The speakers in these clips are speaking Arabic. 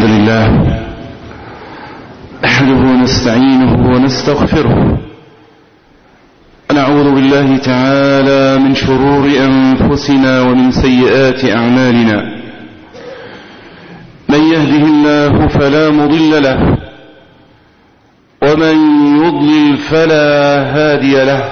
لله نحمده ونستعينه ونستغفره ونعوذ بالله تعالى من شرور أنفسنا ومن سيئات أعمالنا. من يهده الله فلا مضل له ومن يضلل فلا هادي له،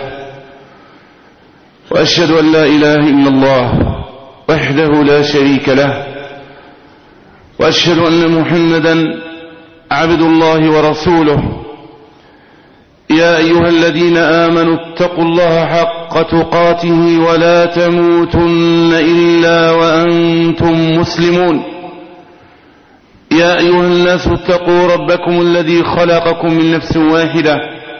وأشهد أن لا إله إلا الله وحده لا شريك له، وأشهد أن محمدا عبد الله ورسوله. يا أيها الذين آمنوا اتقوا الله حق تقاته ولا تموتن إلا وأنتم مسلمون. يا أيها الناس اتقوا ربكم الذي خلقكم من نفس واحدة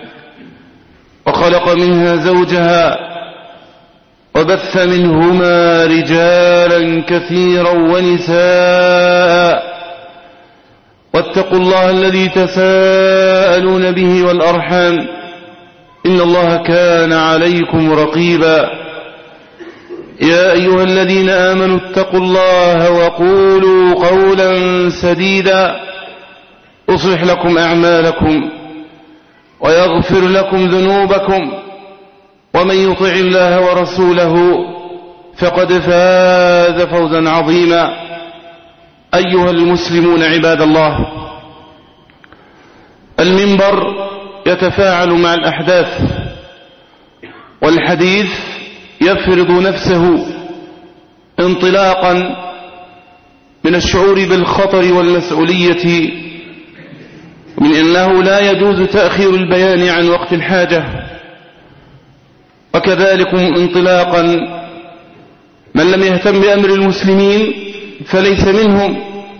وخلق منها زوجها وبث منهما رجالا كثيرا ونساء، واتقوا الله الذي تساءلون به والأرحام إن الله كان عليكم رقيبا. يا أيها الذين آمنوا اتقوا الله وقولوا قولا سديدا يصلح لكم أعمالكم ويغفر لكم ذنوبكم، ومن يطع الله ورسوله فقد فاز فوزا عظيما. أيها المسلمون عباد الله، المنبر يتفاعل مع الأحداث، والحديث يفرض نفسه انطلاقا من الشعور بالخطر والمسؤولية، من أنه لا يجوز تأخير البيان عن وقت الحاجة، وكذلك انطلاقا من لم يهتم بأمر المسلمين فليس منهم.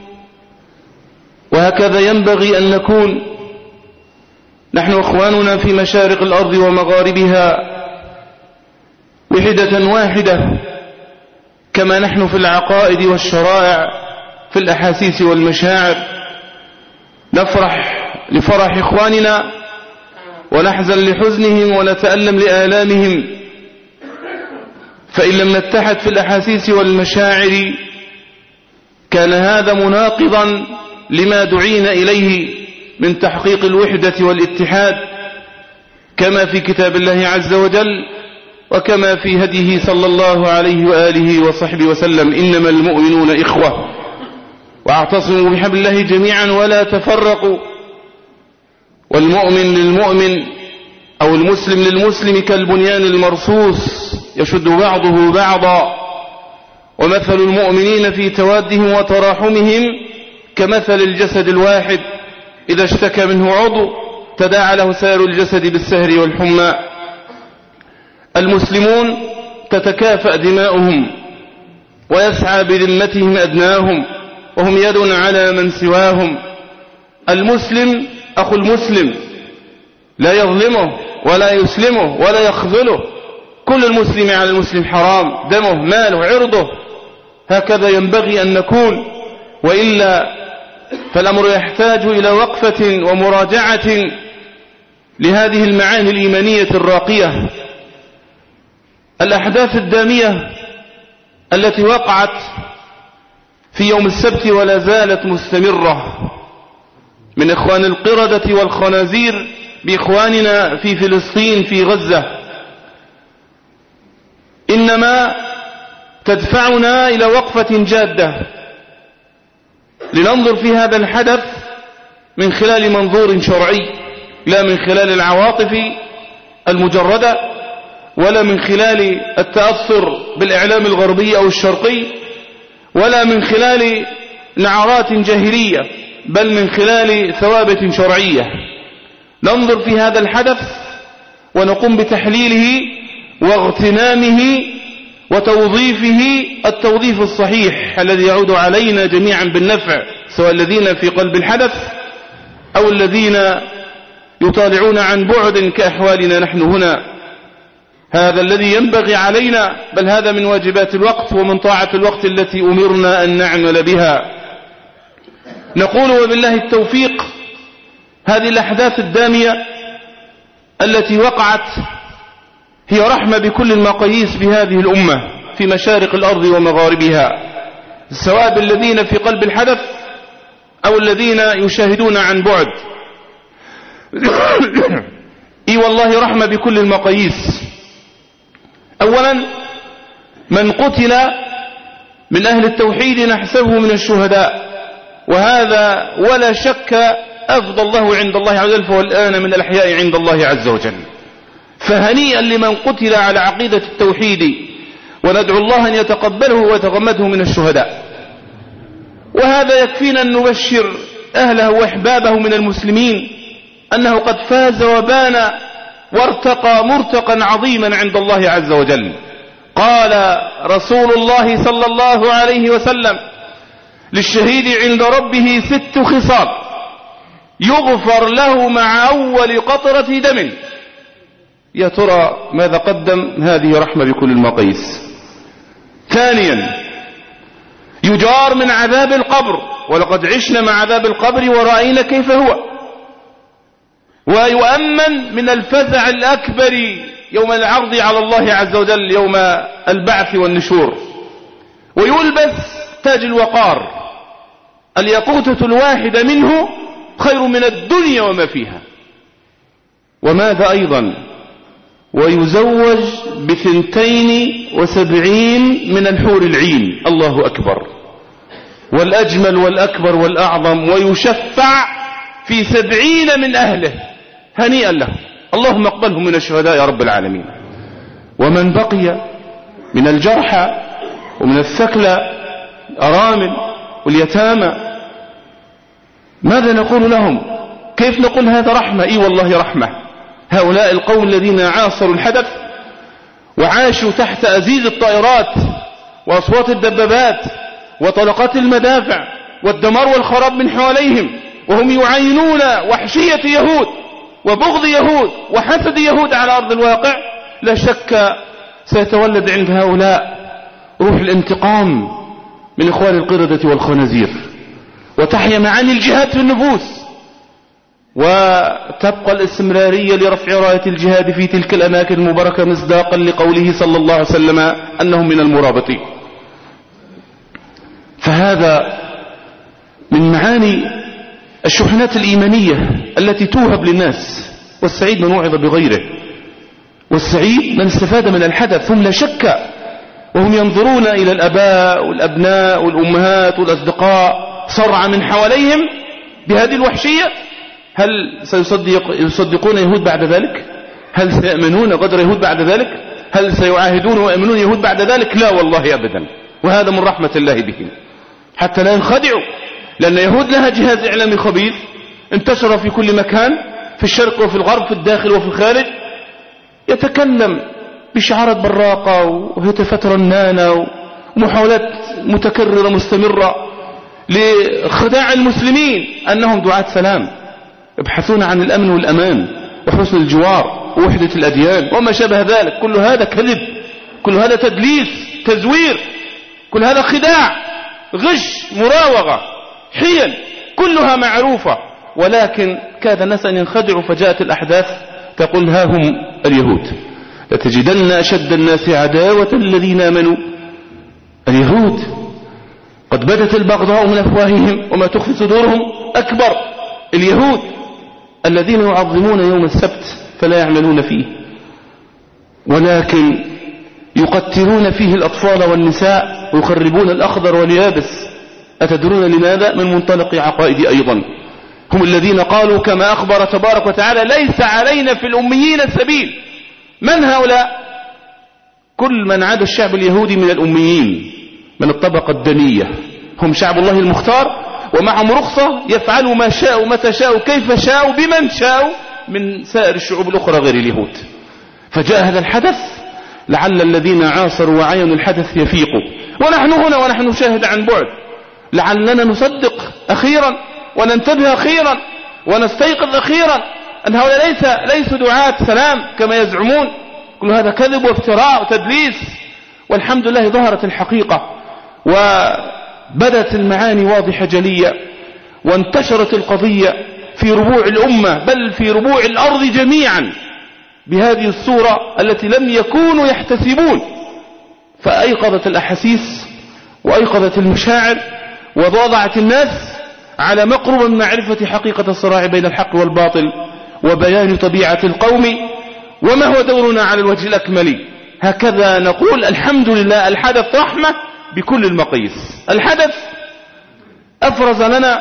وهكذا ينبغي أن نكون نحن أخواننا في مشارق الأرض ومغاربها وحدة واحدة، كما نحن في العقائد والشرائع، في الأحاسيس والمشاعر. نفرح لفرح إخواننا ونحزن لحزنهم ونتألم لآلامهم، فإن لم نتحد في الأحاسيس والمشاعر كان هذا مناقضا لما دعينا إليه من تحقيق الوحدة والاتحاد، كما في كتاب الله عز وجل وكما في هديه صلى الله عليه وآله وصحبه وسلم: إنما المؤمنون إخوة واعتصموا بحبل الله جميعا ولا تفرقوا. والمؤمن للمؤمن أو المسلم للمسلم كالبنيان المرصوص يشد بعضه بعضا، ومثل المؤمنين في توادهم وتراحمهم كمثل الجسد الواحد إذا اشتكى منه عضو تداعى له سائر الجسد بالسهر والحمى. المسلمون تتكافأ دماؤهم ويسعى بذمتهم أدناهم، وهم يد على من سواهم. المسلم أخو المسلم لا يظلمه ولا يسلمه ولا يخذله. كل المسلم على المسلم حرام، دمه ماله عرضه. هكذا ينبغي أن نكون، وإلا فالأمر يحتاج إلى وقفة ومراجعة لهذه المعاني الإيمانية الراقية. الأحداث الدامية التي وقعت في يوم السبت ولا زالت مستمرة من إخوان القردة والخنازير بإخواننا في فلسطين في غزة، إنما تدفعنا إلى وقفة جادة لننظر في هذا الحدث من خلال منظور شرعي، لا من خلال العواطف المجردة، ولا من خلال التأثر بالإعلام الغربي أو الشرقي، ولا من خلال نعرات جاهلية، بل من خلال ثوابت شرعية. ننظر في هذا الحدث ونقوم بتحليله واغتنامه وتوظيفه التوظيف الصحيح الذي يعود علينا جميعا بالنفع، سواء الذين في قلب الحدث أو الذين يطالعون عن بعد كأحوالنا نحن هنا. هذا الذي ينبغي علينا، بل هذا من واجبات الوقت ومن طاعة الوقت التي أمرنا أن نعمل بها. نقول وبالله التوفيق: هذه الأحداث الدامية التي وقعت هي رحمة بكل المقاييس بهذه الأمة في مشارق الأرض ومغاربها، سواء بالذين في قلب الحدث أو الذين يشاهدون عن بعد. إي والله رحمة بكل المقاييس. أولا من قتل من أهل التوحيد نحسبه من الشهداء، وهذا ولا شك أفضل الله عند الله عز وجل، فهو الآن من الأحياء عند الله عز وجل. فهنيئا لمن قتل على عقيدة التوحيد، وندعو الله أن يتقبله ويتغمده من الشهداء. وهذا يكفينا أن نبشر أهله وإحبابه من المسلمين أنه قد فاز وبان وارتقى مرتقا عظيما عند الله عز وجل. قال رسول الله صلى الله عليه وسلم: للشهيد عند ربه 6 خصال يغفر له مع أول قطرة دم. يا ترى ماذا قدم؟ هذه رحمة بكل المقاييس. ثانيا يجار من عذاب القبر، ولقد عشنا مع عذاب القبر ورأينا كيف هو. ويؤمن من الفزع الأكبر يوم العرض على الله عز وجل، يوم البعث والنشور. ويلبس تاج الوقار، الياقوتة الواحدة منه خير من الدنيا وما فيها. وماذا أيضا؟ ويزوج ب72 من الحور العين. الله أكبر، والأجمل والأكبر والأعظم. ويشفع في 70 من أهله. هنيئا له، اللهم اقبله من الشهداء يا رب العالمين. ومن بقي من الجرحى ومن الثكلى الأرامل واليتامى، ماذا نقول لهم؟ كيف نقول هذا رحمة؟ إي والله رحمة. هؤلاء القوم الذين عاصروا الحدث وعاشوا تحت أزيز الطائرات وأصوات الدبابات وطلقات المدافع والدمار والخراب من حواليهم، وهم يعينون وحشية يهود وبغض يهود وحسد يهود على أرض الواقع، لا شك سيتولد عند هؤلاء روح الانتقام من إخوان القردة والخنازير، وتحيا معاني الجهاد في النفوس، وتبقى الاستمرارية لرفع راية الجهاد في تلك الأماكن المباركة مصداقا لقوله صلى الله عليه وسلم أنهم من المرابطين. فهذا من معاني الشحنات الإيمانية التي توهب للناس. والسعيد من وعظ بغيره، والسعيد من استفاد من الحدث. هم لا شك وهم ينظرون إلى الأباء والأبناء والأمهات والأصدقاء صرعى من حواليهم بهذه الوحشية، هل سيصدقون يهود بعد ذلك؟ هل سيأمنون غدر يهود بعد ذلك؟ هل سيعاهدون ويأمنون يهود بعد ذلك؟ لا والله أبدا. وهذا من رحمة الله بهم، حتى لا ينخدعوا، لأن يهود لها جهاز إعلامي خبيث انتشر في كل مكان، في الشرق وفي الغرب، في الداخل وفي الخارج، يتكلم بشعارات براقة وهتافات رنانة ومحاولات متكررة مستمرة لخداع المسلمين أنهم دعاة سلام، يبحثون عن الأمن والأمان وحسن الجوار ووحدة الأديان وما شابه ذلك. كل هذا كذب، كل هذا تدليس، تزوير، كل هذا خداع، غش، مراوغة، حيل، كلها معروفة. ولكن كاد الناس أن ينخدعوا، فجاءت الأحداث تقول ها هم اليهود. لتجدن أشد الناس عداوة الذين آمنوا اليهود. قد بدت البغضاء من أفواههم وما تخفي صدورهم أكبر. اليهود الذين يعظمون يوم السبت فلا يعملون فيه، ولكن يقتلون فيه الأطفال والنساء ويخربون الأخضر واليابس. أتدرون لماذا؟ من منطلق عقائد أيضا. هم الذين قالوا كما أخبر تبارك وتعالى: ليس علينا في الأميين السبيل. من هؤلاء؟ كل من عدا الشعب اليهودي من الأميين، من الطبقة الدنية. هم شعب الله المختار، ومعهم رخصة يفعلوا ما شاءوا متى شاءوا كيف شاءوا بمن شاءوا من سائر الشعوب الأخرى غير اليهود. فجاء هذا الحدث لعل الذين عاصروا وعاينوا الحدث يفيقوا، ونحن هنا ونحن نشاهد عن بعد، لعلنا نصدق أخيرا وننتبه أخيرا ونستيقظ أخيرا أن هؤلاء ليسوا دعاة سلام كما يزعمون. كل هذا كذب وافتراء وتدليس. والحمد لله ظهرت الحقيقة وبدت المعاني واضحة جلية، وانتشرت القضية في ربوع الأمة بل في ربوع الأرض جميعا بهذه الصورة التي لم يكونوا يحتسبون. فأيقظت الأحاسيس وأيقظت المشاعر ووضعت الناس على مقرب من معرفة حقيقة الصراع بين الحق والباطل وبيان طبيعة القوم وما هو دورنا على الوجه الأكمل. هكذا نقول الحمد لله الحدث رحمة بكل المقاييس. الحدث أفرز لنا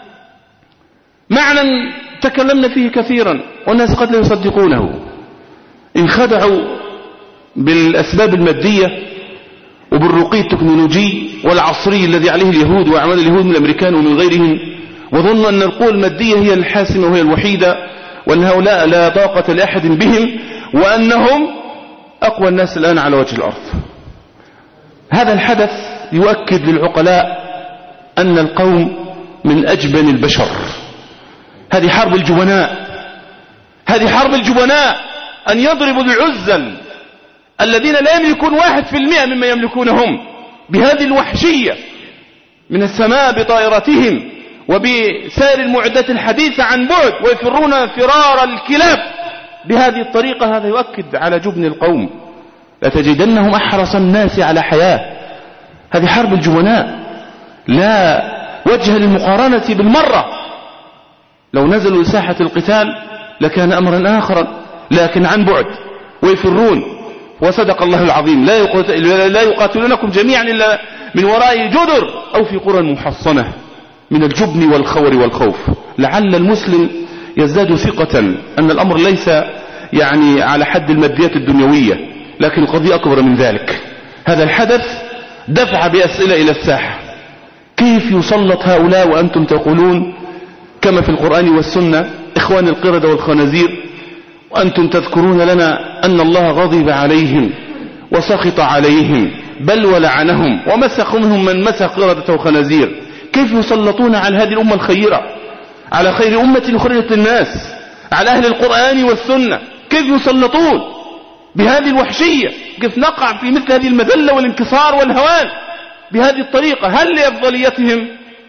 معنى تكلمنا فيه كثيرا والناس قد لا يصدقونه. انخدعوا بالأسباب المادية وبالرقي التكنولوجي والعصري الذي عليه اليهود وأعمال اليهود من الأمريكان ومن غيرهم، وظنوا أن القوى المادية هي الحاسمة وهي الوحيدة، وأن هؤلاء لا طاقة لأحد بهم، وأنهم أقوى الناس الآن على وجه الأرض. هذا الحدث يؤكد للعقلاء أن القوم من أجبن البشر. هذه حرب الجبناء، هذه حرب الجبناء، أن يضربوا العزل الذين لا يملكون 1% مما يملكونهم بهذه الوحشية من السماء بطائرتهم وبسائر المعدات الحديثة عن بعد، ويفرون فرار الكلاب بهذه الطريقة. هذا يؤكد على جبن القوم. لتجدنهم أحرص الناس على حياة. هذه حرب الجبناء لا وجه للمقارنة بالمرة. لو نزلوا لساحة القتال لكان أمرا آخرا، لكن عن بعد ويفرون. وصدق الله العظيم، لا يقاتلونكم جميعا إلا من وراء جدر أو في قرى محصنة من الجبن والخور والخوف. لعل المسلم يزداد ثقة أن الأمر ليس يعني على حد الماديات الدنيوية، لكن القضية أكبر من ذلك. هذا الحدث دفع بأسئلة إلى الساحة. كيف يسلط هؤلاء وأنتم تقولون كما في القرآن والسنة إخوان القردة والخنازير، وأنتم تذكرون لنا أن الله غضب عليهم وسخط عليهم بل ولعنهم ومسخ منهم من مسخ قردة وخنازير. كيف يسلطون على هذه الأمة الخيرة، على خير أمة أخرجت للناس، على أهل القرآن والسنة؟ كيف يسلطون بهذه الوحشية؟ كيف نقع في مثل هذه المذلة والانكسار والهوان بهذه الطريقة؟ هل لأفضليتهم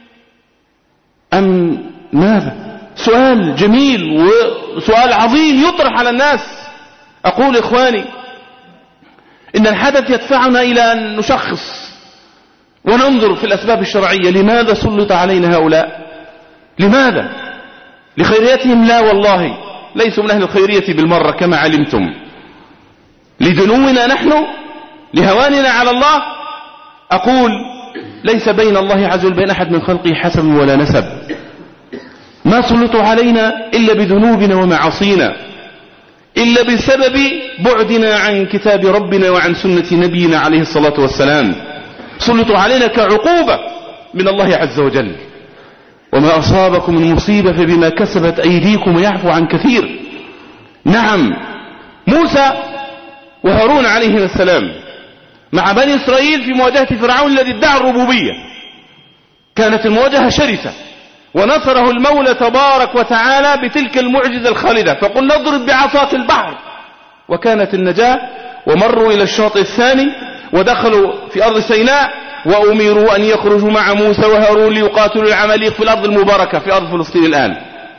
أم ماذا؟ سؤال جميل وسؤال عظيم يطرح على الناس. أقول إخواني إن الحدث يدفعنا إلى أن نشخص وننظر في الأسباب الشرعية. لماذا سلط علينا هؤلاء؟ لماذا؟ لخيريتهم؟ لا والله، ليسوا من أهل الخيرية بالمرة كما علمتم. لدنونا نحن، لهواننا على الله. أقول ليس بين الله عز وجل بين أحد من خلقه حسب ولا نسب. ما سلطوا علينا إلا بذنوبنا ومعاصينا، إلا بسبب بعدنا عن كتاب ربنا وعن سنة نبينا عليه الصلاة والسلام. سلطوا علينا كعقوبة من الله عز وجل. وما أصابكم من مصيبة فبما كسبت أيديكم ويعفو عن كثير. نعم، موسى وهارون عليهما السلام مع بني إسرائيل في مواجهة فرعون الذي ادعى الربوبية كانت المواجهة شرسة، ونصره المولى تبارك وتعالى بتلك المعجزة الخالدة. فقلنا اضرب بعصاك البحر، وكانت النجاة. ومروا إلى الشاطئ الثاني ودخلوا في أرض سيناء، وأمروا أن يخرجوا مع موسى وهارون ليقاتلوا العماليق في الأرض المباركة في أرض فلسطين الآن.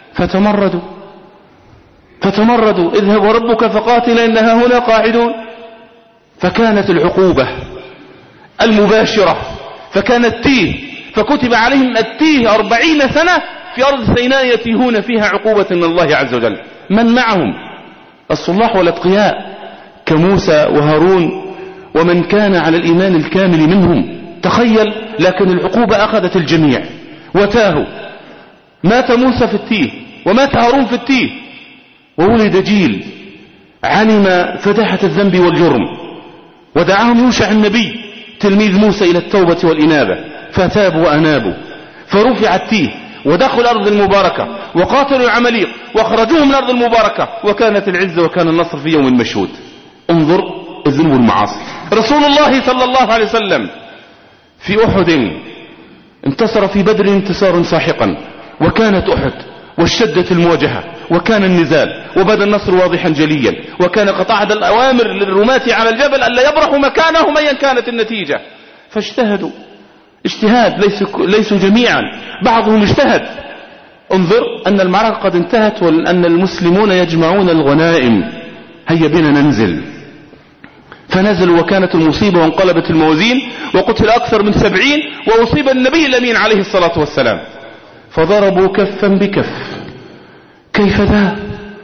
فتمردوا اذهب وربك فقاتل إنها هنا قاعدون. فكانت العقوبة المباشرة، فكان التيه، فكتب عليهم التيه 40 سنة في أرض سيناء يتيهون فيها عقوبة من الله عز وجل. من معهم؟ الصلاح والأتقياء كموسى وهارون ومن كان على الإيمان الكامل منهم. تخيل، لكن العقوبة أخذت الجميع وتاهوا. مات موسى في التيه ومات هارون في التيه، وولد جيل علم فداحة الذنب والجرم، ودعاهم يوشع النبي تلميذ موسى إلى التوبة والإنابة، فتابوا وأنابوا، فرفع التيه ودخلوا الأرض المباركة وقاتلوا العماليق واخرجوهم من الأرض المباركة، وكانت العزة وكان النصر في يوم مشهود. انظر الذنوب والمعاصي. رسول الله صلى الله عليه وسلم في أحد انتصر في بدر انتصارا ساحقا، وكانت أحد واشتدت المواجهة وكان النزال وبدا النصر واضحا جليا، وكان قد أعد الأوامر للرماة على الجبل ألا يبرحوا مكانهم أيا كانت النتيجة. فاجتهدوا اجتهاد، ليسوا جميعا، بعضهم اجتهد. انظر أن المعركة قد انتهت وأن المسلمون يجمعون الغنائم، هيا بنا ننزل. فنزلوا وكانت المصيبة وانقلبت الموازين، وقتل أكثر من 70، وأصيب النبي الأمين عليه الصلاة والسلام. فضربوا كفا بكف. كيف ذا؟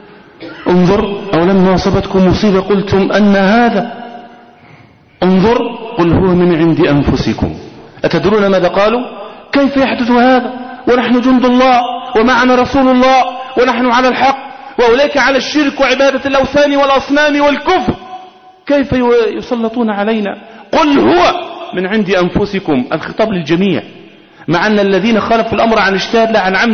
انظر، أو لما أصبتكم مصيبة قلتم أن هذا؟ انظر، قل هو من عند أنفسكم. أتدرون ماذا قالوا؟ كيف يحدث هذا ونحن جند الله ومعنا رسول الله ونحن على الحق وأولئك على الشرك وعبادة الأوثان والأصنام والكفر، كيف يسلطون علينا؟ قل هو من عند أنفسكم. الخطاب للجميع، مع أن الذين خالفوا الأمر عن اجتهاد لا عن عمد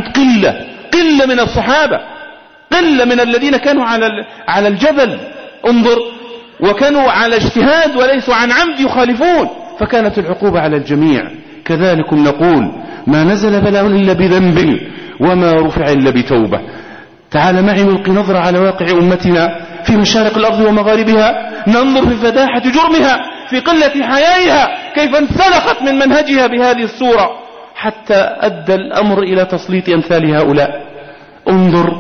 قلة من الصحابة، قلة من الذين كانوا على الجبل، انظر، وكانوا على اجتهاد وليسوا عن عمد يخالفون، فكانت العقوبة على الجميع. كذلك نقول ما نزل بلاء إلا بذنب وما رفع إلا بتوبة. تعال معي نلقي نظرة على واقع أمتنا في مشارق الأرض ومغاربها، ننظر في فداحة جرمها، في قلة حيائها، كيف انسلخت من منهجها بهذه الصورة حتى أدى الأمر إلى تسليط أمثال هؤلاء. انظر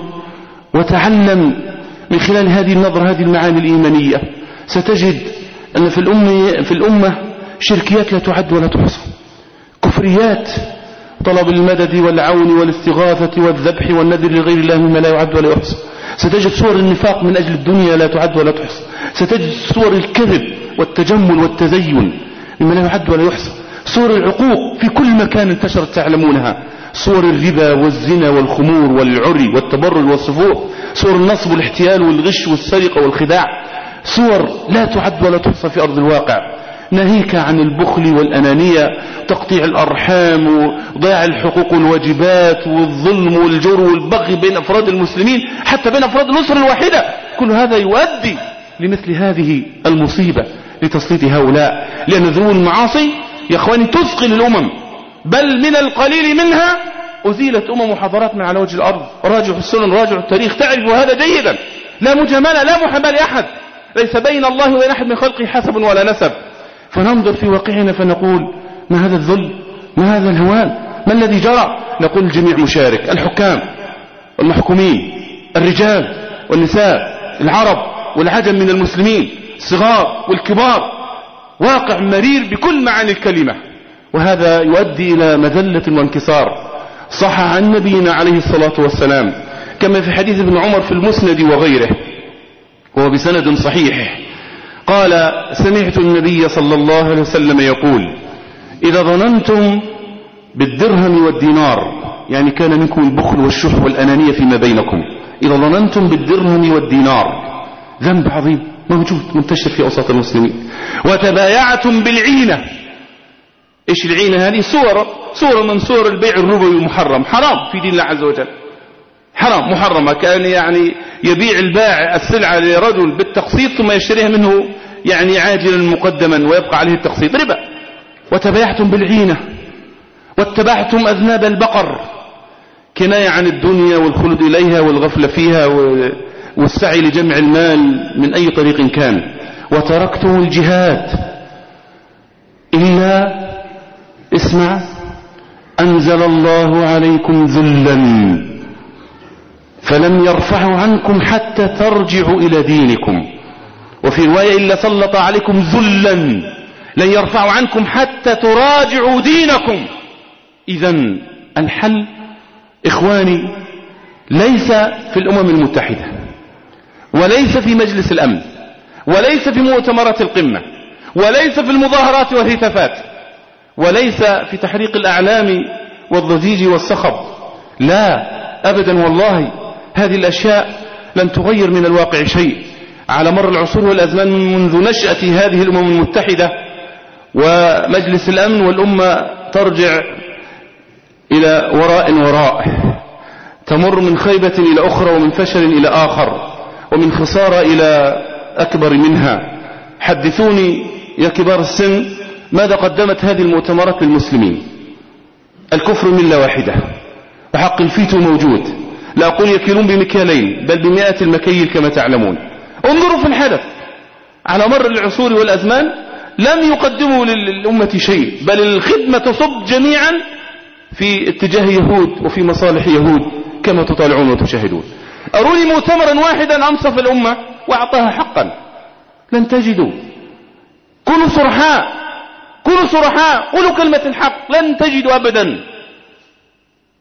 وتعلم من خلال هذه النظرة هذه المعاني الإيمانية. ستجد أن في الأمة شركيات لا تعد ولا تحصى، كفريات، طلب المدد والعون والاستغاثة والذبح والنذر لغير الله مما لا يعد ولا يحصى. ستجد صور النفاق من أجل الدنيا لا تعد ولا تحصى. ستجد صور الكذب والتجمل والتزين مما لا يعد ولا يحصى. صور العقوق في كل مكان انتشرت تعلمونها، صور الربا والزنا والخمور والعري والتبرج والصفوح، صور النصب والاحتيال والغش والسرقة والخداع، صور لا تعد ولا تحصى في أرض الواقع. ناهيك عن البخل والأنانية، تقطيع الأرحام وضياع الحقوق والواجبات والظلم والجور والبغي بين أفراد المسلمين، حتى بين أفراد الأسرة الواحدة. كل هذا يؤدي لمثل هذه المصيبة، لتسليط هؤلاء، لأن ذنوب المعاصي يا أخواني تثقل الأمم، بل من القليل منها أزيلت وحضارات من على وجه الأرض. راجعوا السنن، راجعوا التاريخ، تعرفوا هذا جيدا. لا مجاملة، لا محاباة لأحد، ليس بين الله وبين أحد من خلقه حسب ولا نسب. فننظر في واقعنا فنقول ما هذا الذل، ما هذا الهوان، ما الذي جرى؟ نقول الجميع مشارك، الحكام والمحكومين، الرجال والنساء، العرب والعجم من المسلمين، الصغار والكبار. واقع مرير بكل معاني الكلمة، وهذا يؤدي إلى مذلة وانكسار. صح عن نبينا عليه الصلاة والسلام كما في حديث ابن عمر في المسند وغيره وهو بسند صحيح، قال سمعت النبي صلى الله عليه وسلم يقول إذا ظننتم بالدرهم والدينار، يعني كان منكم البخل والشح والأنانية فيما بينكم، إذا ظننتم بالدرهم والدينار، ذنب عظيم موجود منتشر في أوساط المسلمين، وتبايعتم بالعينة. إيش العينة هذه؟ صورة من صور البيع الربوي المحرم، حرام في دين الله عز وجل، حرام محرمة. كان يعني يبيع البائع السلعة لرجل بالتقسيط ثم يشتريها منه يعني عاجلا مقدما ويبقى عليه التقسيط، ربا. وتبايعتم بالعينة، واتبعتم أذناب البقر، كناية عن الدنيا والخلود إليها والغفلة فيها والسعي لجمع المال من أي طريق كان. وتركتم الجهاد إلا اسمع أنزل الله عليكم ذلا فلم يرفعوا عنكم حتى ترجعوا إلى دينكم. وفي رواية إلا سلط عليكم ذلا لن يرفعوا عنكم حتى تراجعوا دينكم. إذن الحل إخواني ليس في الأمم المتحدة، وليس في مجلس الأمن، وليس في مؤتمرات القمة، وليس في المظاهرات والهتافات، وليس في تحريق الأعلام والضجيج والصخب. لا أبدا والله، هذه الأشياء لن تغير من الواقع شيء على مر العصور والأزمان منذ نشأة هذه الأمم المتحدة ومجلس الأمن، والأمة ترجع إلى وراء، تمر من خيبة إلى أخرى ومن فشل إلى آخر ومن خسارة إلى أكبر منها. حدثوني يا كبار السن ماذا قدمت هذه المؤتمرات للمسلمين؟ الكفر ملة واحدة، وحق الفيتو موجود، لا أقول يكيلون بمكيالين بل بمئة المكيل كما تعلمون. انظروا في الحدث على مر العصور والأزمان، لم يقدموا للأمة شيء، بل الخدمة تصب جميعا في اتجاه يهود وفي مصالح يهود كما تطالعون وتشاهدون. أروني مؤتمرا واحدا أنصف الأمة وأعطاها حقا، لن تجدوا. كونوا صرحاء، قولوا كلمة الحق، لن تجدوا أبدا.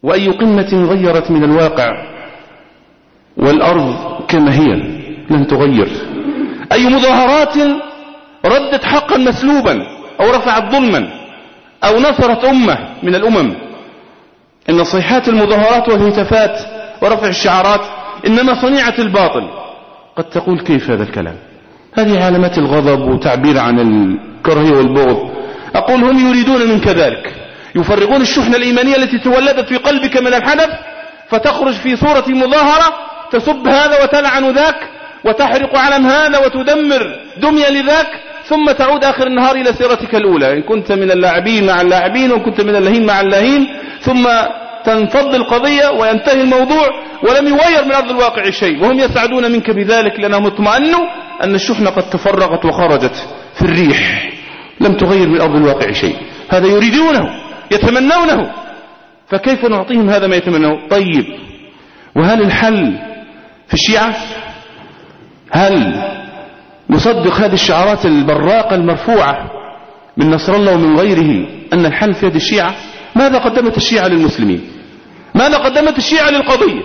وأي قمة غيرت من الواقع، والأرض كما هي لن تغير. أي مظاهرات ردت حقا مسلوبا أو رفعت ظلما أو نصرت أمة من الأمم. إن صيحات المظاهرات والهتافات ورفع الشعارات إنما صنيعة الباطل. قد تقول كيف هذا الكلام؟ هذه علامات الغضب وتعبير عن الكراهية والبغض. أقول هم يريدون منك ذلك، يفرغون الشحنة الإيمانية التي تولدت في قلبك من الحدث، فتخرج في صورة مظاهرة تسب هذا وتلعن ذاك وتحرق علم هذا وتدمر دمية لذاك، ثم تعود آخر النهار إلى سيرتك الأولى، إن كنت من اللاعبين مع اللاعبين وإن كنت من اللهين مع اللهين، ثم تنفض القضية وينتهي الموضوع ولم يغير من أرض الواقع شيء، وهم يسعدون منك بذلك لأنهم اطمأنوا أن الشحنة قد تفرغت وخرجت في الريح، لم تغير من أرض الواقع شيء. هذا يريدونه يتمنونه، فكيف نعطيهم هذا ما يتمنونه؟ طيب، وهل الحل في الشيعة؟ هل نصدق هذه الشعارات البراقة المرفوعة من نصر الله ومن غيره أن الحل في يد الشيعة؟ ماذا قدمت الشيعة للمسلمين؟ ماذا قدمت الشيعة للقضية؟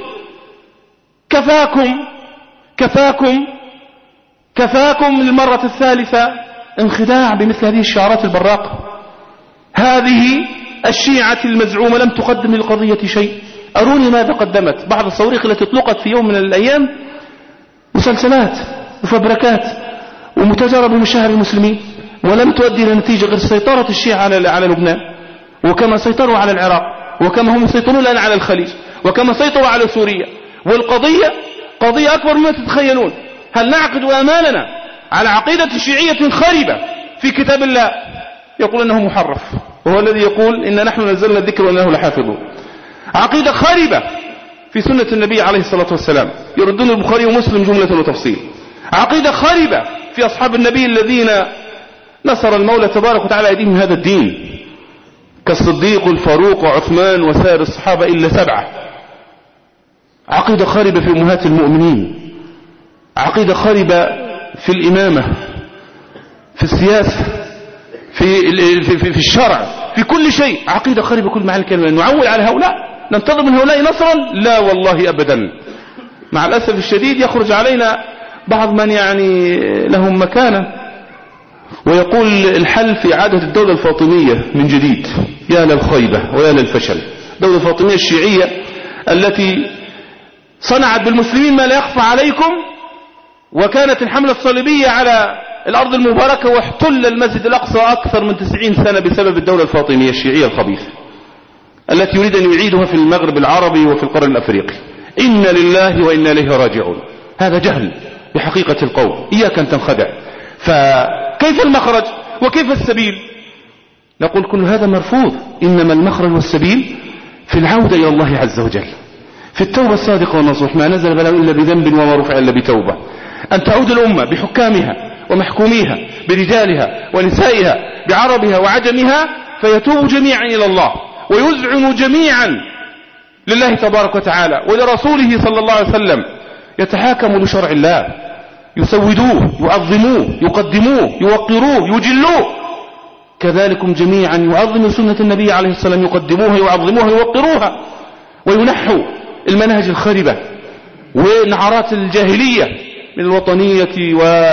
كفاكم للمرة الثالثة انخداع بمثل هذه الشعارات البراقة. هذه الشيعة المزعومة لم تقدم للقضية شيء. أروني ماذا قدمت. بعض الصواريخ التي اطلقت في يوم من الأيام مسلسلات وفبركات ومتجرة بمشاهد المسلمين، ولم تؤدي إلى نتيجة غير سيطرة الشيعة على لبنان، وكما سيطروا على العراق، وكما هم يسيطرون الآن على الخليج، وكما سيطروا على سوريا. والقضية قضية أكبر مما تتخيلون. هل نعقد آمالنا على عقيدة شيعية خربة في كتاب الله يقول أنه محرف، وهو الذي يقول إن نحن نزلنا الذكر وإنه لحافظون؟ عقيدة خربة في سنة النبي عليه الصلاة والسلام يردون البخاري ومسلم جملة وتفصيل. عقيدة خربة في أصحاب النبي الذين نصر المولى تبارك وتعالى أيديهم هذا الدين، كالصديق والفاروق وعثمان وسائر الصحابة إلا 7. عقيدة خربة في أمهات المؤمنين، عقيدة خربة في الإمامة، في السياسة، في الشرع، في كل شيء. عقيدة خربة كل معاني الكلمة. نعول على هؤلاء؟ ننتظر من هؤلاء نصرا؟ لا والله أبدا. مع الأسف الشديد يخرج علينا بعض من يعني لهم مكانة ويقول الحل في إعادة الدولة الفاطمية من جديد. يا للخيبة ويا للفشل. الدولة الفاطمية الشيعية التي صنعت بالمسلمين ما لا يخفى عليكم، وكانت الحملة الصليبية على الأرض المباركة واحتل المسجد الأقصى أكثر من 90 سنة بسبب الدولة الفاطمية الشيعية الخبيثة التي يريد أن يعيدها في المغرب العربي وفي القرن الأفريقي. إن لله وإنا إليه راجعون. هذا جهل بحقيقة القول، إياك أن تنخدع. فكيف المخرج وكيف السبيل؟ نقول كل هذا مرفوض. إنما المخرج والسبيل في العودة إلى الله عز وجل، في التوبة الصادقة والنصوح. ما نزل بلاء إلا بذنب وما رفع إلا بتوبة. أن تعود الأمة بحكامها ومحكوميها، برجالها ونسائها، بعربها وعجمها، فيتوب جميعا إلى الله ويزعم جميعا لله تبارك وتعالى ولرسوله صلى الله عليه وسلم، يتحاكموا لشرع الله، يسودوه، يعظموه، يقدموه، يوقروه، يجلوه. كذلكم جميعا يعظموا سنة النبي عليه السلام، يقدموها، يعظموها، يوقروها، وينحوا المناهج الخربة ونعرات الجاهلية من الوطنية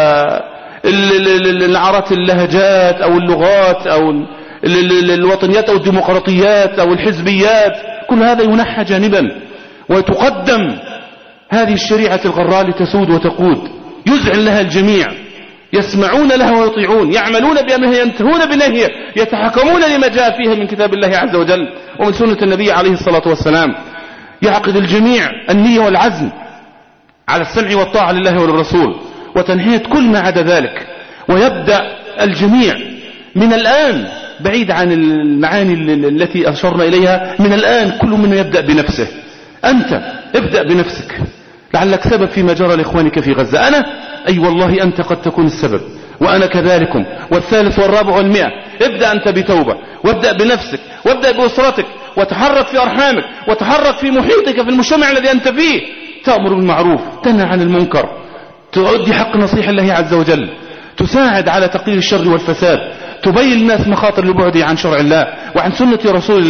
ونعرات اللهجات أو اللغات أو الوطنيات أو الديمقراطيات أو الحزبيات. كل هذا ينحى جانبا وتقدم هذه الشريعة الغراء لتسود وتقود. يزعل لها الجميع، يسمعون لها ويطيعون، يعملون بأمرها، ينتهون بنهيها، يتحكمون لما جاء فيها من كتاب الله عز وجل ومن سنة النبي عليه الصلاة والسلام. يعقد الجميع النية والعزم على السمع والطاعة لله وللرسول وتنحية كل ما عدا ذلك. ويبدأ الجميع من الآن، بعيد عن المعاني التي أشرنا إليها، من الآن كل منه يبدأ بنفسه. أنت ابدأ بنفسك، لعلك سبب فيما جرى لإخوانك في غزة. أنا أي والله أنت قد تكون السبب، وأنا كذلكم، والثالث والرابع والمئة. ابدأ أنت بتوبة، وابدأ بنفسك، وابدأ بأسرتك، وتحرك في أرحامك، وتحرك في محيطك، في المجتمع الذي أنت فيه. تأمر بالمعروف، تنهى عن المنكر، تؤدي حق نصيحة الله عز وجل، تساعد على تقليل الشر والفساد، تبين الناس مخاطر البعد عن شرع الله وعن سنة رسول الله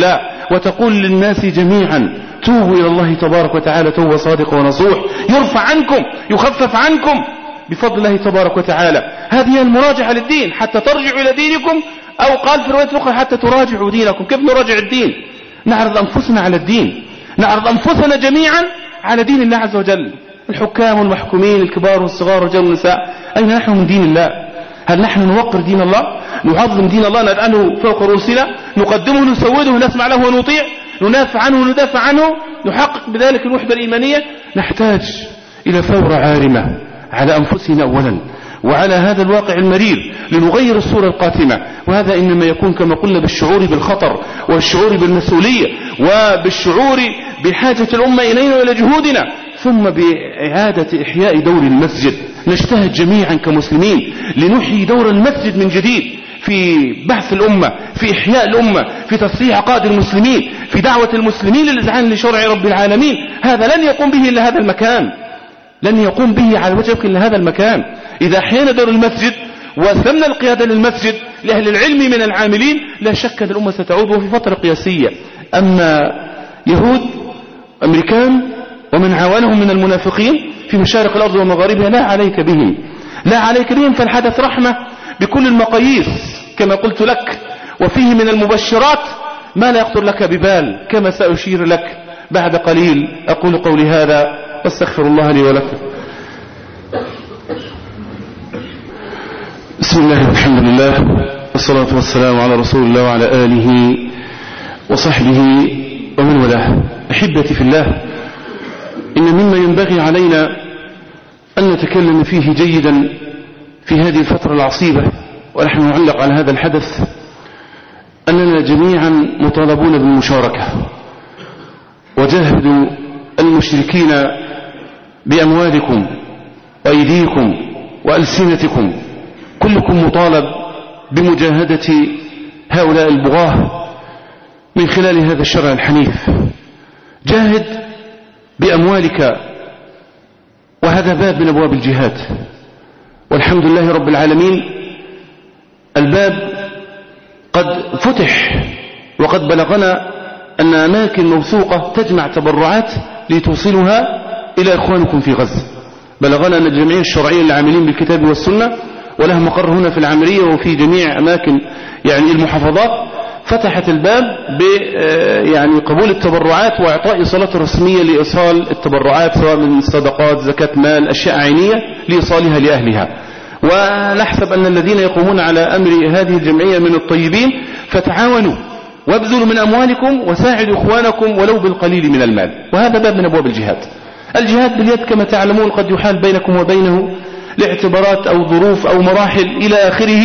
وتقول للناس جميعا توبوا إلى الله تبارك وتعالى توبة صادقة ونصوح، يرفع عنكم يخفف عنكم بفضل الله تبارك وتعالى. هذه المراجعة للدين حتى ترجعوا إلى دينكم، أو قال في رواية أخرى حتى تراجعوا دينكم. كيف نراجع الدين؟ نعرض أنفسنا على الدين، نعرض أنفسنا جميعا على دين الله عز وجل. الحكام والمحكومين الكبار والصغار والرجال والنساء، أين نحن من دين الله؟ هل نحن نوقر دين الله؟ نعظم دين الله، نجعله فوق رؤوسنا، نقدمه نسوده، نسمع له ونطيع، ندافع عنه وندافع عنه، نحقق بذلك الوحدة الإيمانية؟ نحتاج إلى ثورة عارمة على أنفسنا أولا وعلى هذا الواقع المرير لنغير الصورة القاتمة. وهذا إنما يكون كما قلنا بالشعور بالخطر والشعور بالمسؤولية وبالشعور بحاجة الأمة إلينا وإلى جهودنا، ثم بإعادة إحياء دور المسجد. نجتهد جميعا كمسلمين لنحيي دور المسجد من جديد في بحث الأمة، في إحياء الأمة، في تصحيح عقائد المسلمين، في دعوة المسلمين للإذعان لشرع رب العالمين. هذا لن يقوم به إلا هذا المكان، لن يقوم به على وجه إلا هذا المكان. إذا أحيانا دور المسجد وأسلمنا القيادة للمسجد لأهل العلم من العاملين، لا شك أن الأمة ستعود وفي فترة قياسية. أما يهود أمريكان ومن عاونهم من المنافقين في مشارق الأرض ومغاربها، لا عليك بهم، لا عليك بهم. فالحدث رحمة بكل المقاييس كما قلت لك، وفيه من المبشرات ما لا يخطر لك ببال كما سأشير لك بعد قليل. أقول قولي هذا واستغفر الله لي ولكم. بسم الله والحمد لله والصلاة والسلام على رسول الله وعلى آله وصحبه ومن والاه. أحبتي في الله، إن مما ينبغي علينا أن نتكلم فيه جيدا في هذه الفترة العصيبة ونحن نعلق على هذا الحدث أننا جميعا مطالبون بالمشاركة. وجاهدوا المشركين بأموالكم وأيديكم وألسنتكم، كلكم مطالب بمجاهدة هؤلاء البغاة من خلال هذا الشرع الحنيف. جاهد بأموالك، وهذا باب من أبواب الجهاد، والحمد لله رب العالمين. الباب قد فتح، وقد بلغنا أن أماكن موثوقة تجمع تبرعات لتوصلها إلى إخوانكم في غزة. بلغنا أن الجمعية الشرعية للعاملين بالكتاب والسنة ولها مقر هنا في العمرية وفي جميع أماكن يعني المحافظات فتحت الباب يعني قبول التبرعات وإعطاء صلاة رسمية لإيصال التبرعات، سواء من صدقات، زكاة مال، أشياء عينية، لإيصالها لأهلها. ونحسب أن الذين يقومون على أمر هذه الجمعية من الطيبين، فتعاونوا وابذلوا من أموالكم وساعدوا إخوانكم ولو بالقليل من المال. وهذا باب من أبواب الجهاد. الجهاد باليد كما تعلمون قد يحال بينكم وبينه لاعتبارات أو ظروف أو مراحل إلى آخره،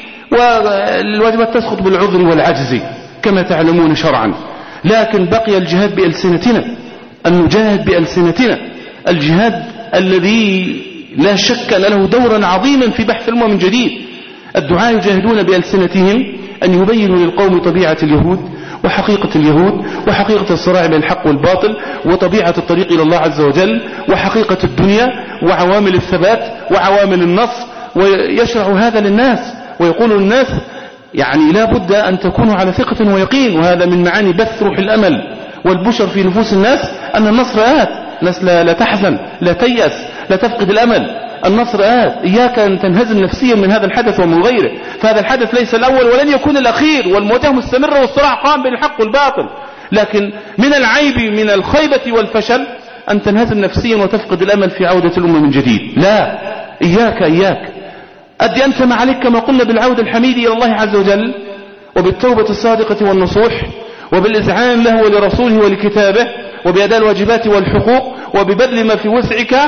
والواجبات تسقط بالعذر والعجز كما تعلمون شرعا. لكن بقي الجهاد بألسنتنا، أن نجاهد بألسنتنا، الجهاد الذي لا شك أن له دورا عظيما في بحث الأمة من جديد. الدعاة يجاهدون بألسنتهم أن يبينوا للقوم طبيعة اليهود وحقيقة اليهود وحقيقة الصراع بين الحق والباطل وطبيعة الطريق إلى الله عز وجل وحقيقة الدنيا وعوامل الثبات وعوامل النصر، ويشرع هذا للناس ويقول للناس يعني لا بد أن تكونوا على ثقة ويقين. وهذا من معاني بث روح الأمل والبشر في نفوس الناس أن النصر آت. الناس لا تحزن، لا تيأس، لا تفقد الأمل، النصر آت. إياك أن تنهزم نفسيا من هذا الحدث ومن غيره، فهذا الحدث ليس الأول ولن يكون الأخير، والمواجهة مستمرة والصراع قائم بين الحق والباطل. لكن من العيب من الخيبة والفشل أن تنهزم نفسيا وتفقد الأمل في عودة الأمة من جديد. لا، إياك أدي أنت ما عليك كما قلنا بالعودة الحميد إلى الله عز وجل، وبالتوبة الصادقة والنصوح، وبالإذعان له ولرسوله ولكتابه، وبأداء الواجبات والحقوق، وببذل ما في وسعك،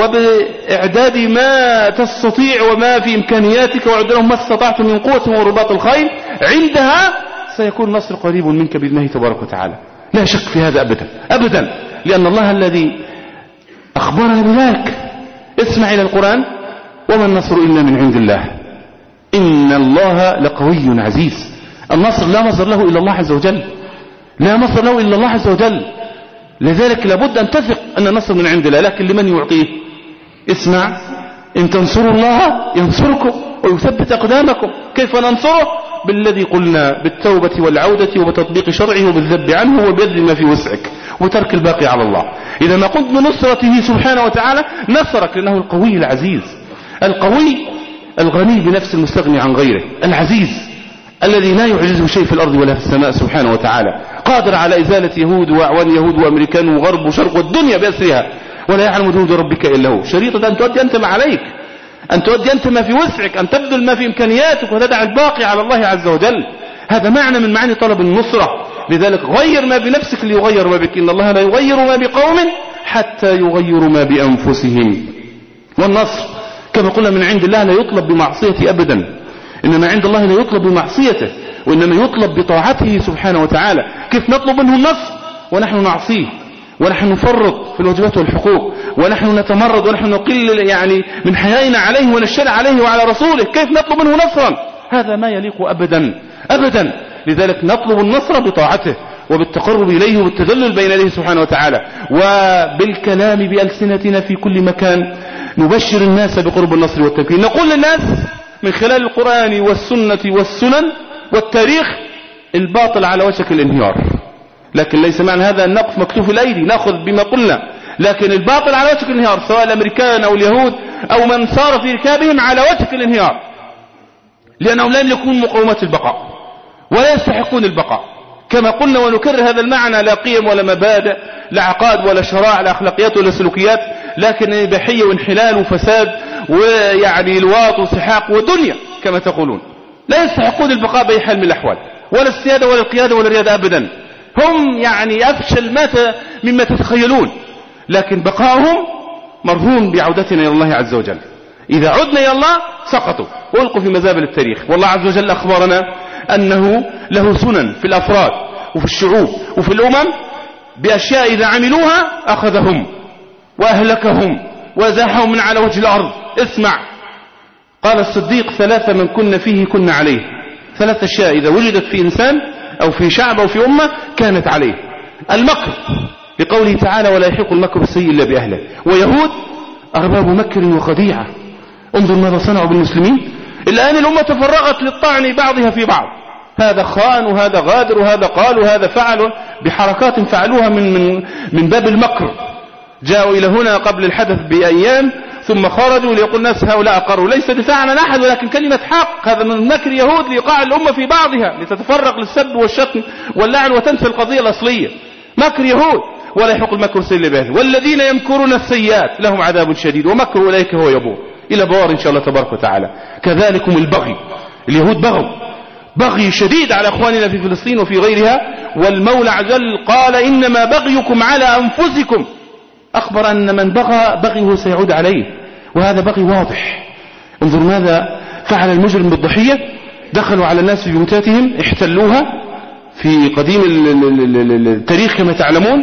وبإعداد ما تستطيع وما في إمكانياتك، وأعد لهم ما استطعتم من قوة ورباط الخيل. عندها سيكون النصر قريب منك بإذنه الله تبارك وتعالى، لا شك في هذا أبدا، لأن الله الذي أخبرنا بذلك. اسمع إلى القرآن: وما النصر إلا من عند الله إن الله لقوي عزيز. النصر لا مصدر له إلا الله عز وجل، لا مصدر له إلا الله عز وجل. لذلك لابد أن تثق أن النصر من عند الله، لكن لمن يعطيه؟ اسمع: إن تنصروا الله ينصركم ويثبت أقدامكم. كيف ننصره؟ بالذي قلنا، بالتوبة والعودة وبتطبيق شرعه وبالذب عنه وبذل ما في وسعك وترك الباقي على الله. إذا ما قمت بنصرته سبحانه وتعالى نصرك، لأنه القوي العزيز، القوي الغني بنفس المستغني عن غيره، العزيز الذي لا يعجزه شيء في الأرض ولا في السماء سبحانه وتعالى، قادر على إزالة يهود وأعوان يهود وأمريكان وغرب وشرق والدنيا بأسرها، ولا يعلم جنود ربك إلا هو. شريطة أن تؤدي أنت ما عليك، أن تؤدي أنت ما في وسعك، أن تبذل ما في إمكانياتك وتدع الباقي على الله عز وجل. هذا معنى من معاني طلب النصرة. لذلك غير ما بنفسك ليغير ما بك، إن الله لا يغير ما بقوم حتى يغيروا ما بأنفسهم. والنصر كما قلنا من عند الله لا يطلب بمعصية أبدا، إنما عند الله لا يطلب بمعصيته، وإنما يطلب بطاعته سبحانه وتعالى. كيف نطلب منه النصر ونحن نعصيه، ونحن نفرط في الواجبات والحقوق، ونحن نتمرد، ونحن نقل يعني من حيائنا عليه ونشر عليه وعلى رسوله؟ كيف نطلب منه نصرا؟ هذا ما يليق أبدا أبدا. لذلك نطلب النصر بطاعته وبالتقرب إليه وبالتذلل بين يديه سبحانه وتعالى، وبالكلام بألسنتنا في كل مكان نبشر الناس بقرب النصر والتمكين. نقول للناس من خلال القرآن والسنة والسنن والتاريخ الباطل على وشك الانهيار، لكن ليس معنى هذا أن نقف مكتوف الأيدي نأخذ بما قلنا، لكن الباطل على وشك الانهيار، سواء الأمريكان أو اليهود أو من صار في ركابهم على وشك الانهيار، لأنهم لا يملكون مقومات البقاء ولا يستحقون البقاء. كما قلنا ونكرر هذا المعنى، لا قيم ولا مبادئ، لا عقائد ولا شرائع، لا أخلاقيات ولا سلوكيات، لكن إباحية وانحلال وفساد ويعني الواط وسحاق ودنيا كما تقولون. لا يستحقون البقاء بأي حال من الأحوال، ولا السيادة ولا القيادة ولا الريادة أبدا. هم يعني أفشل مما تتخيلون، لكن بقاؤهم مرهون بعودتنا إلى الله عز وجل. إذا عدنا إلى الله سقطوا وألقوا في مزابل التاريخ. والله عز وجل أخبرنا أنه له سنن في الأفراد وفي الشعوب وفي الأمم بأشياء إذا عملوها أخذهم وأهلكهم وزاحهم من على وجه الأرض. اسمع، قال الصديق: 3 من كن فيه كن عليه. 3 أشياء إذا وجدت في إنسان أو في شعب أو في أمة كانت عليه. المكر، لقوله تعالى: ولا يحيق المكر السيء إلا بأهله. ويهود أرباب مكر وخديعة. انظر ماذا صنعوا بالمسلمين. الآن الأمة تفرغت للطعن بعضها في بعض، هذا خان وهذا غادر وهذا قال وهذا فعل، بحركات فعلوها من باب المكر. جاءوا إلى هنا قبل الحدث بأيام ثم خرجوا ليقول الناس هؤلاء أقروا، ليس دفاعا عن أحد ولكن كلمة حق. هذا من مكر يهود لإيقاع الأمة في بعضها لتتفرق للسب والشتم واللعن وتنسى القضية الأصلية. مكر يهود. ولا يحق المكر السيء إلا بأهله. والذين يمكرون السيئات لهم عذاب شديد ومكر أولئك هو يبور، إلى بوار إن شاء الله تبارك وتعالى. كذلكم البغي. اليهود بغوا بغي شديد على أخواننا في فلسطين وفي غيرها، والمولى عز وجل قال: إنما بغيكم على أنفسكم. أخبر أن من بغى بغيه سيعود عليه، وهذا بغي واضح. انظر ماذا فعل المجرم بالضحية. دخلوا على الناس في بيوتاتهم، احتلوها في قديم التاريخ كما تعلمون،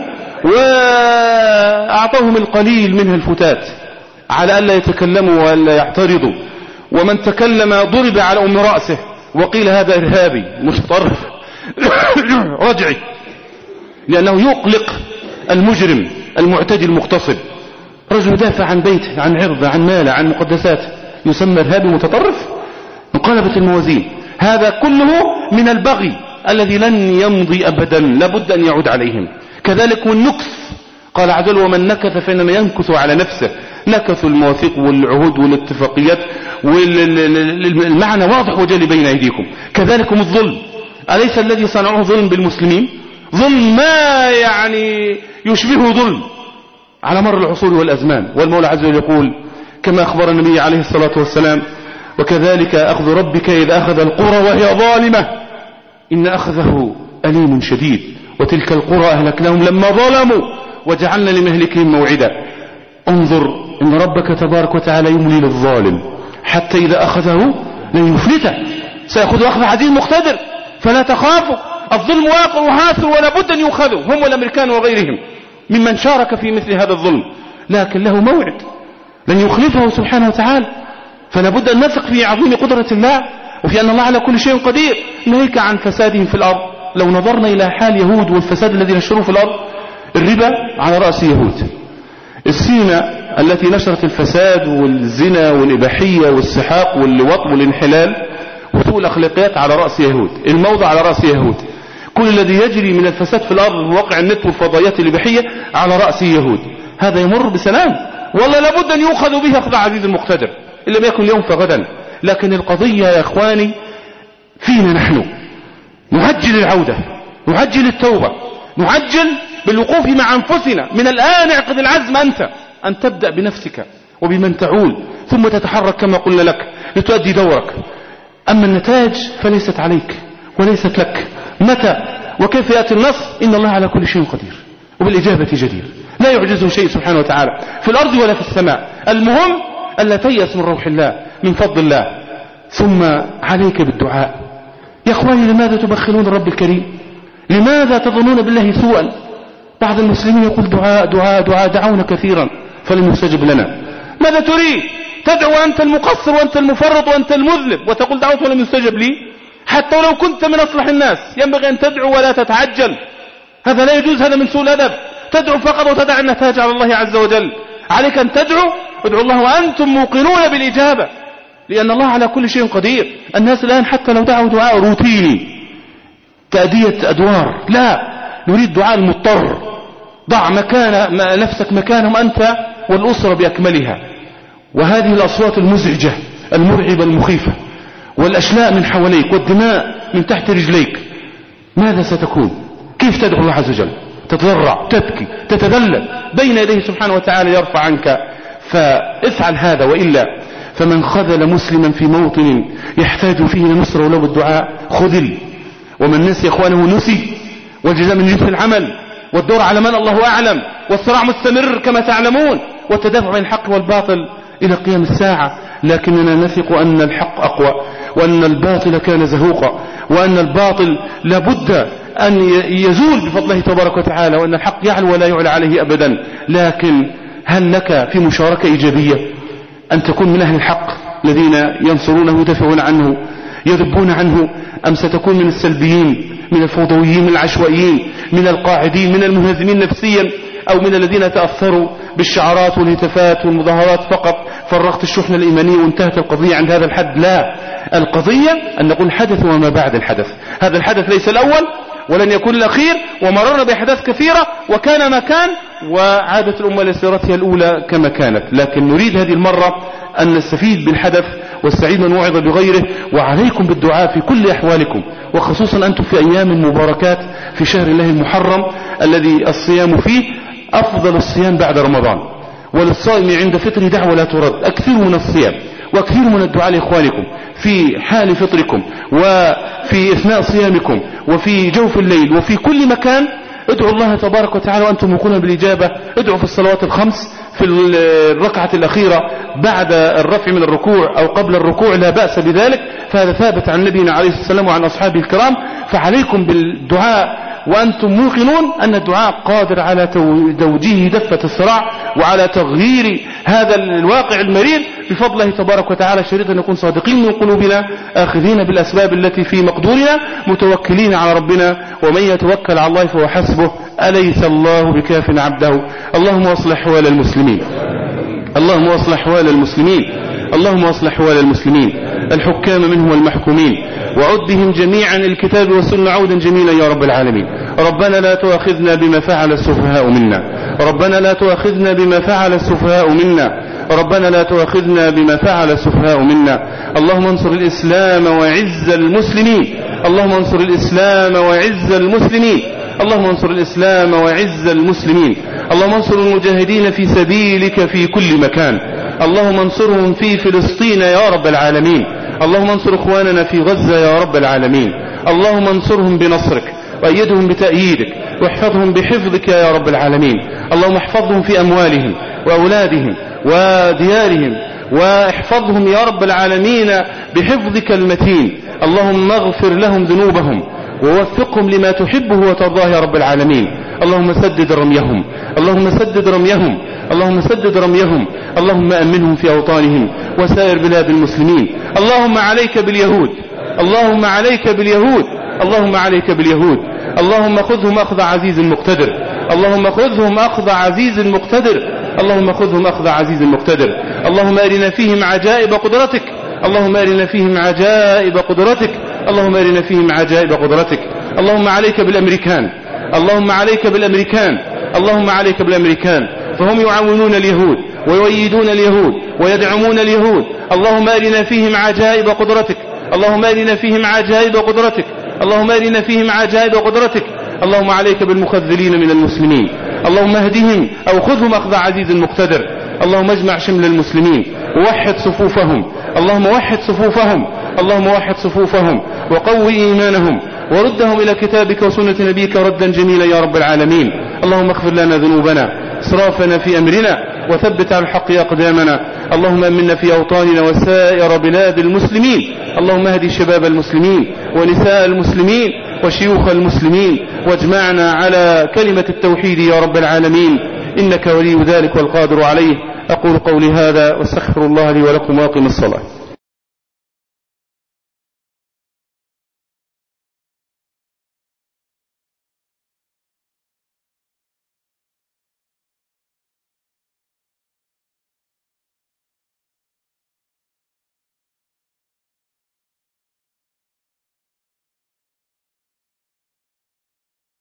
وأعطوهم القليل منها الفتات على ألا يتكلموا وألا يعترضوا، ومن تكلم ضرب على أم رأسه وقيل هذا إرهابي متطرف رجعي، لأنه يقلق المجرم المعتدي المغتصب. رجل دافع عن بيته، عن عرضه، عن ماله، عن مقدساته، يسمى إرهابي متطرف. انقلبت الموازين. هذا كله من البغي الذي لن يمضي أبدا، لابد أن يعود عليهم. كذلك والنكث، قال عز وجل: ومن نكث فإنما ينكث على نفسه. نكثوا المواثيق والعهود والاتفاقيات، والمعنى واضح وجلي بين أيديكم. كذلكم الظلم. أليس الذي صنعوه ظلم بالمسلمين؟ ظلم ما يعني يشبهه ظلم على مر العصور والأزمان. والمولى عز وجل يقول كما أخبر النبي عليه الصلاة والسلام: وكذلك أخذ ربك إذا أخذ القرى وهي ظالمة إن أخذه أليم شديد وتلك القرى أهلكناهم لما ظلموا وجعلنا لمهلكهم موعدا. انظر إن ربك تبارك وتعالى يملي للظالم حتى إذا أخذه لن يفلته، سيأخذ أخذ عزيز مقتدر. فلا تخافوا، الظلم واقع وحاصل ولا بد أن يؤخذوا، هم والأمريكان وغيرهم ممن شارك في مثل هذا الظلم، لكن له موعد لن يخلفه سبحانه وتعالى. فلا بد أن نثق في عظيم قدرة الله وفي أن الله على كل شيء قدير. ناهيك عن فسادهم في الأرض. لو نظرنا إلى حال يهود والفساد الذي نشروه في الأرض، الربا على رأس يهود، السينة التي نشرت الفساد والزنا والإباحية والسحاق واللواط والانحلال وسوء الأخلاقيات على رأس يهود، الموضة على رأس يهود، كل الذي يجري من الفساد في الأرض وواقع النت والفضائيات الإباحية على رأس يهود. هذا يمر بسلام، والله لابد أن يؤخذ به أخذ عزيز المقتدر، إن لم يكن اليوم فغدا. لكن القضية يا إخواني فينا نحن، نعجل العودة، نعجل التوبة، نعجل بالوقوف مع أنفسنا. من الآن اعقد العزم أنت أن تبدأ بنفسك وبمن تعول، ثم تتحرك كما قلنا لك لتؤدي دورك. أما النتائج فليست عليك وليست لك. متى وكيف يأتي النصر؟ إن الله على كل شيء قدير وبالإجابة جدير، لا يعجزه شيء سبحانه وتعالى في الأرض ولا في السماء. المهم ألا تيأس من روح الله، من فضل الله. ثم عليك بالدعاء. يا إخواني لماذا تبخلون الرب الكريم؟ لماذا تظنون بالله سوءا؟ بعض المسلمين يقول دعاء دعاء دعاء، دعونا كثيرا فلم يستجب لنا. ماذا تريد؟ تدعو وأنت المقصر وأنت المفرط وأنت المذنب، وتقول دعوت ولم يستجب لي؟ حتى ولو كنت من أصلح الناس ينبغي أن تدعو ولا تتعجل، هذا لا يجوز، هذا من سوء الأدب. تدعو فقط وتدع النتائج على الله عز وجل. عليك أن تدعو، ادعوا الله وأنتم موقنون بالإجابة، لأن الله على كل شيء قدير. الناس الآن حتى لو دعوا دعاء روتيني تأدية أدوار، لا، نريد دعاء المضطر. ضع نفسك مكانهم أنت والأسرة بأكملها. وهذه الأصوات المزعجة المرعبة المخيفة والأشلاء من حواليك والدماء من تحت رجليك، ماذا ستكون؟ كيف تدعو الله عز وجل؟ تتضرع، تبكي، تتذلل بين يديه سبحانه وتعالى يرفع عنك. فافعل هذا، وإلا فمن خذل مسلما في موطن يحتاج فيه النصر ولو بالدعاء خذل. ومن نسي إخوانه نسي، والجزاء من جنس العمل، والدور على من الله أعلم، والصراع مستمر كما تعلمون، والتدافع بين الحق والباطل إلى قيام الساعة. لكننا نثق أن الحق أقوى، وأن الباطل كان زهوقا، وأن الباطل لابد أن يزول بفضل الله تبارك وتعالى، وأن الحق يعلو ولا يعلى عليه أبدا. لكن هل لك في مشاركة إيجابية أن تكون من أهل الحق الذين ينصرونه يدافعون عنه يذبون عنه، أم ستكون من السلبيين، من الفوضويين، من العشوائيين، من القاعدين، من المهزمين نفسيا، أو من الذين تأثروا بالشعارات والهتافات والمظاهرات فقط، فرغت الشحنة الإيمانية وانتهت القضية عند هذا الحد؟ لا، القضية أن نقول حدث وما بعد الحدث. هذا الحدث ليس الأول ولن يكون الأخير، ومررنا بأحداث كثيرة وكان ما كان، وعادت الأمة لسيرتها الأولى كما كانت. لكن نريد هذه المرة أن نستفيد بالحدث والسعيد من وعظ بغيره. وعليكم بالدعاء في كل أحوالكم، وخصوصا أنتم في أيام مباركات في شهر الله المحرم الذي الصيام فيه أفضل الصيام بعد رمضان، وللصائم عند فطره دعوة لا ترد. أكثروا من الصيام وأكثروا من الدعاء لإخوانكم في حال فطركم وفي أثناء صيامكم وفي جوف الليل وفي كل مكان. ادعوا الله تبارك وتعالى وأنتم موقنون بالإجابة. ادعوا في الصلوات الخمس، في الركعة الأخيرة بعد الرفع من الركوع أو قبل الركوع، لا بأس بذلك، فهذا ثابت عن نبينا عليه الصلاة والسلام وعن أصحابه الكرام. فعليكم بالدعاء وأنتم موقنون أن الدعاء قادر على توجيه دفة الصراع وعلى تغيير هذا الواقع المرير بفضل الله تبارك وتعالى. شريط أن نكون صادقين من قلوبنا، آخذين بالأسباب التي في مقدورنا، متوكلين على ربنا، ومن يتوكل على الله فهو حسبه، أليس الله بكاف عبده. اللهم اصلح أحوال المسلمين، اللهم اصلح أحوال المسلمين، اللهم اصلح أحوال المسلمين، الحكام منهم والمحكومين، وعد بهم جميعا الكتاب والسنة عودا جميلا يا رب العالمين. ربنا لا تؤاخذنا بما فعل السفهاء منا، ربنا لا تؤاخذنا بما فعل السفهاء منا، ربنا لا تؤاخذنا بما فعل السفهاء منا. اللهم انصر الإسلام وعز المسلمين، اللهم انصر الإسلام وعز المسلمين، اللهم انصر الإسلام وعز المسلمين. اللهم انصر المجاهدين في سبيلك في كل مكان، اللهم انصرهم في فلسطين يا رب العالمين، اللهم انصر اخواننا في غزة يا رب العالمين، اللهم انصرهم بنصرك وأيدهم بتأييدك واحفظهم بحفظك يا رب العالمين. اللهم احفظهم في أموالهم وأولادهم وديارهم، واحفظهم يا رب العالمين بحفظك المتين. اللهم اغفر لهم ذنوبهم ووفقهم لما تحبه وترضاه يا رب العالمين. اللهم سدد رميهم، اللهم سدد رميهم، اللهم سدد رميهم، اللهم أمنهم في أوطانهم وسائر بلاد المسلمين. اللهم عليك باليهود، اللهم عليك باليهود، اللهم عليك باليهود. اللهم خذهم أخذ عزيز مقتدر، اللهم خذهم أخذ عزيز مقتدر، اللهم خذهم أخذ عزيز مقتدر. اللهم أرنا فيهم عجائب قدرتك اللهم أرنا فيهم عجائب قدرتك، اللهم أرنا فيهم عجائب قدرتك. اللهم عليك بالأمريكان، اللهم عليك بالأمريكان، اللهم عليك بالأمريكان، فهم يعاونون اليهود ويؤيدون اليهود ويدعمون اليهود. اللهم أرنا فيهم عجائب قدرتك، اللهم أرنا فيهم عجائب قدرتك، اللهم أرنا فيهم عجائب قدرتك. اللهم عليك بالمخذلين من المسلمين، اللهم اهدهم أو خذهم أخذ عزيز مقتدر. اللهم اجمع شمل المسلمين ووحد صفوفهم، اللهم وحد صفوفهم، اللهم وحد صفوفهم وقوي إيمانهم وردهم إلى كتابك وسنة نبيك ردا جميلا يا رب العالمين. اللهم اغفر لنا ذنوبنا، إسرافنا في أمرنا، وثبت على الحق أقدامنا. اللهم أمنا في أوطاننا وسائر بلاد المسلمين. اللهم اهدي شباب المسلمين ونساء المسلمين وشيوخ المسلمين، واجمعنا على كلمة التوحيد يا رب العالمين، إنك ولي ذلك والقادر عليه. أقول قولي هذا واستغفر الله لي ولكم واقم الصلاة.